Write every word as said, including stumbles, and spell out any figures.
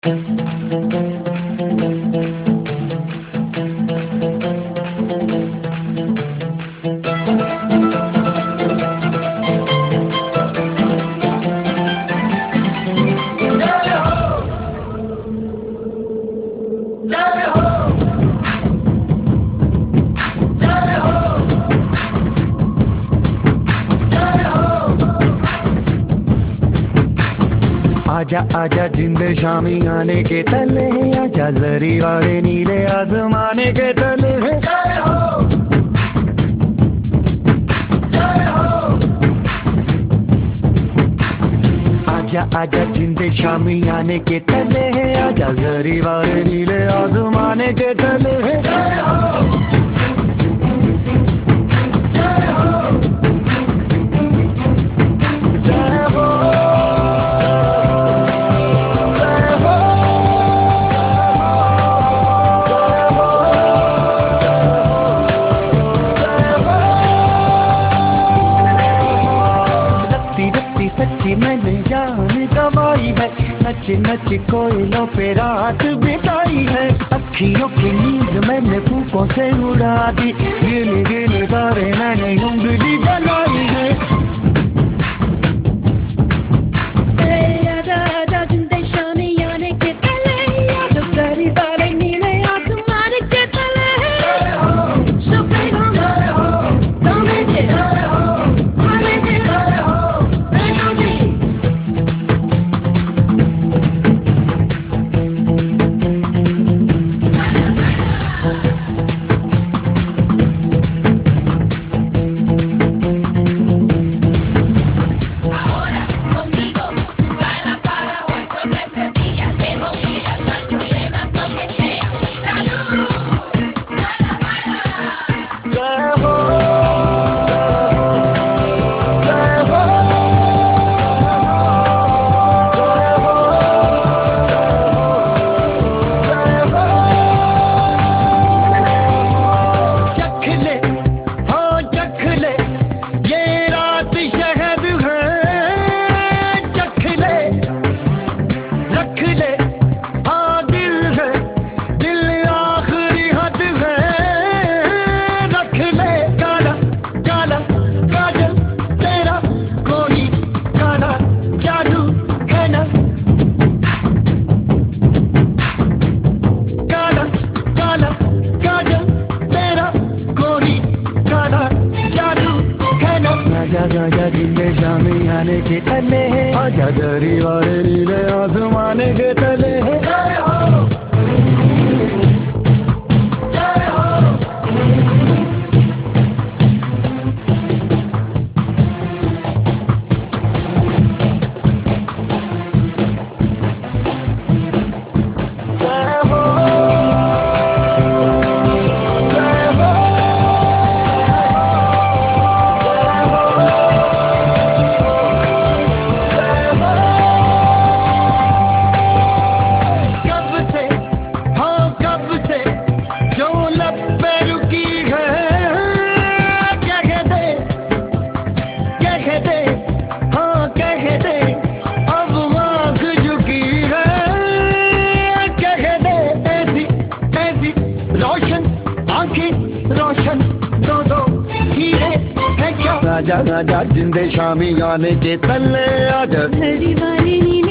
आजा आजा जिंदे शामी आने के तले, आजा जरी वाले नीले आसमाने के तले। जय हो जय हो। आजा आजा जिंदे शामी आने के तले, आजा जरी वाले नीले आसमाने के तले। जय हो जय हो जय हो। सच्ची मैंने जान गवाई है, नच नच कोयलों पे रात बिताई है। अखियों की नींद मैंने फूकों से उड़ा दी, गिन गिन तारे मैंने उंगली जलाई है। आजा आजा जिंदे शामी आने के तले, आजा जरी वाले नीले आसमान के तले। So baby, don't make it, promise it, break on me. आजा आजा जिंदे शामी आने के तले, आजा जरी वाले नीले आसमाने के तले। जय हो जय हो। रोशन दो दो हीरे है क्या। आजा आजा जिंदे शामी आने के तले, आजा जरी वाली